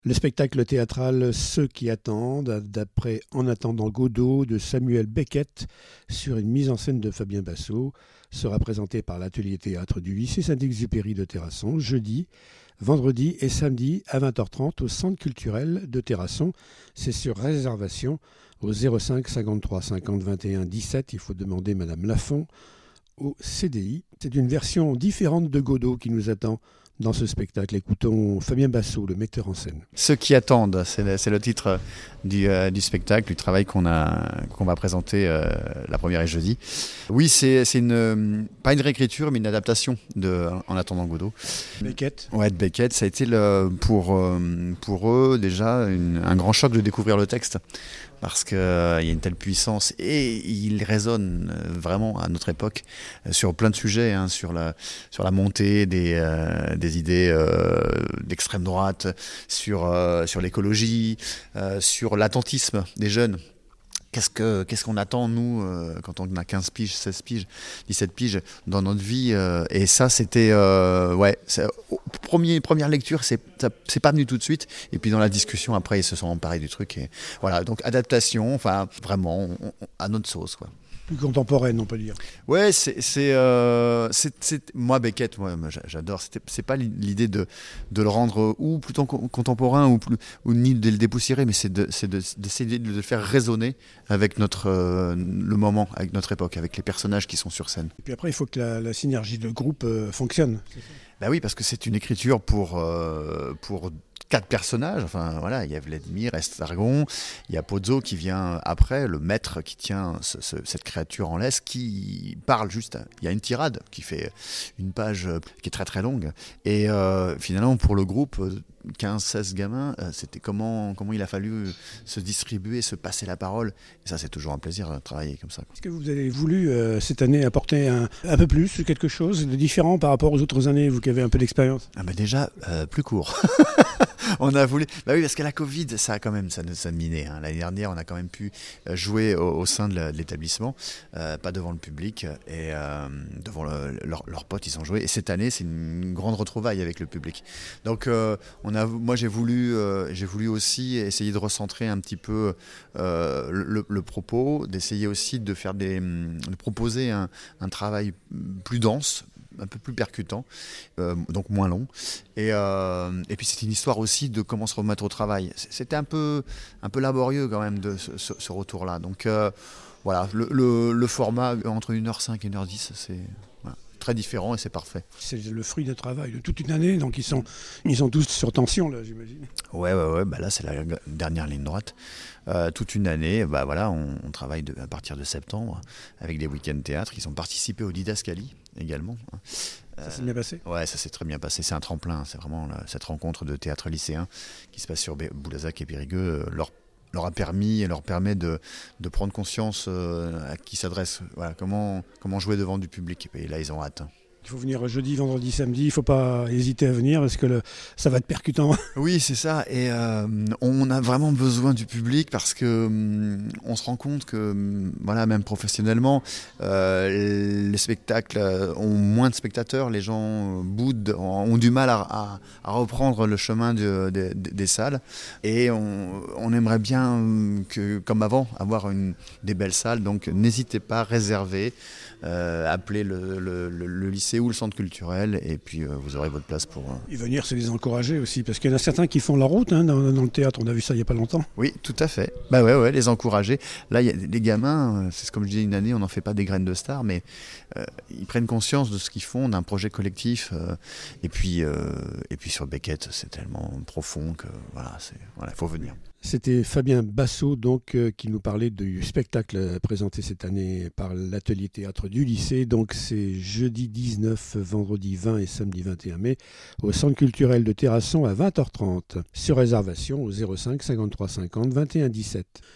Le spectacle théâtral Ceux qui attendent, d'après En attendant Godot de Samuel Beckett, sur une mise en scène de Fabien Bassot, sera présenté par l'atelier théâtre du lycée Saint-Exupéry de Terrasson, jeudi, vendredi et samedi à 20h30 au centre culturel de Terrasson. C'est sur réservation au 05 53 50 21 17. Il faut demander Madame Lafont au CDI. C'est une version différente de Godot qui nous attend dans ce spectacle. Écoutons Fabien Bassot, le metteur en scène. Ceux qui attendent, c'est le titre du spectacle, du travail qu'on va présenter la première et jeudi. Oui, c'est pas une réécriture, mais une adaptation de En attendant Godot. Beckett. Ouais, de Beckett. Ça a été pour eux déjà un grand choc de découvrir le texte. Parce qu'il y a une telle puissance et il résonne vraiment à notre époque sur plein de sujets, sur la montée des idées d'extrême droite, sur l'écologie, sur l'attentisme des jeunes. Qu'est-ce qu'on attend, nous, quand on a 15 piges, 16 piges, 17 piges dans notre vie et ça, c'était... première lecture, c'est pas venu tout de suite. Et puis dans la discussion, après, ils se sont emparés du truc. Et voilà, donc adaptation, enfin, vraiment, à notre sauce, quoi. Plus contemporaine, on peut dire. Ouais, moi Beckett, moi j'adore. C'est pas l'idée de le rendre ou plutôt contemporain ou ni de le dépoussiérer, mais c'est d'essayer de le faire résonner avec le moment, avec notre époque, avec les personnages qui sont sur scène. Et puis après, il faut que la synergie de groupe fonctionne. Bah oui, parce que c'est une écriture pour 4 personnages. Enfin voilà, il y a Vladimir, Estargon, il y a Pozzo qui vient après, le maître qui tient cette créature en laisse, qui parle juste. Il y a une tirade qui fait une page qui est très très longue. Et finalement, pour le groupe, 15-16 gamins, c'était comment il a fallu se distribuer, se passer la parole. Et ça, c'est toujours un plaisir de travailler comme ça. Est-ce que vous avez voulu cette année apporter un peu plus, quelque chose de différent par rapport aux autres années, vous qui avez un peu d'expérience? Déjà, plus court. On a voulu. Bah oui, parce que la Covid, ça a quand même ça miné. L'année dernière, on a quand même pu jouer au sein de l'établissement, pas devant le public et devant leurs potes, ils ont joué. Et cette année, c'est une grande retrouvaille avec le public. Donc, moi, j'ai voulu aussi essayer de recentrer un petit peu le propos, d'essayer aussi de proposer un travail plus dense, un peu plus percutant, donc moins long. Et puis c'est une histoire aussi de comment se remettre au travail. C'était un peu laborieux quand même de ce retour-là. Donc voilà, le format entre 1h05 et 1h10, c'est très différent et c'est parfait. C'est le fruit d'un travail de toute une année, donc ils sont tous sur tension là, j'imagine. Ouais, bah là c'est la dernière ligne droite. Toute une année, bah voilà, on travaille à partir de septembre avec des week-ends théâtre. Ils ont participé au Didascalie également. Ça s'est bien passé ? Ouais, ça s'est très bien passé. C'est un tremplin. C'est vraiment cette rencontre de théâtre lycéen qui se passe sur Boulazac et Périgueux leur a permis et leur permet de prendre conscience à qui s'adresse. Voilà, comment jouer devant du public. Et là, ils ont hâte. Il faut venir jeudi, vendredi, samedi. Il ne faut pas hésiter à venir parce que ça va être percutant. Oui, c'est ça. Et on a vraiment besoin du public parce que on se rend compte que, voilà, même professionnellement, les spectacles ont moins de spectateurs. Les gens boudent, ont du mal à reprendre le chemin des salles. Et on aimerait bien, comme avant, avoir des belles salles. Donc, n'hésitez pas, réservez. Appelez le lycée ou le centre culturel et puis vous aurez votre place pour... Et venir, c'est les encourager aussi, parce qu'il y en a certains qui font la route dans le théâtre, on a vu ça il n'y a pas longtemps. Oui, tout à fait. Bah ouais, les encourager. Là, les gamins, c'est comme je disais, une année, on n'en fait pas des graines de stars, mais ils prennent conscience de ce qu'ils font, d'un projet collectif. Et puis sur Beckett, c'est tellement profond que voilà, il faut venir. C'était Fabien Bassot donc, qui nous parlait du spectacle présenté cette année par l'atelier théâtre du lycée. Donc c'est jeudi 19, vendredi 20 et samedi 21 mai au centre culturel de Terrasson à 20h30. Sur réservation au 05 53 50 21 17.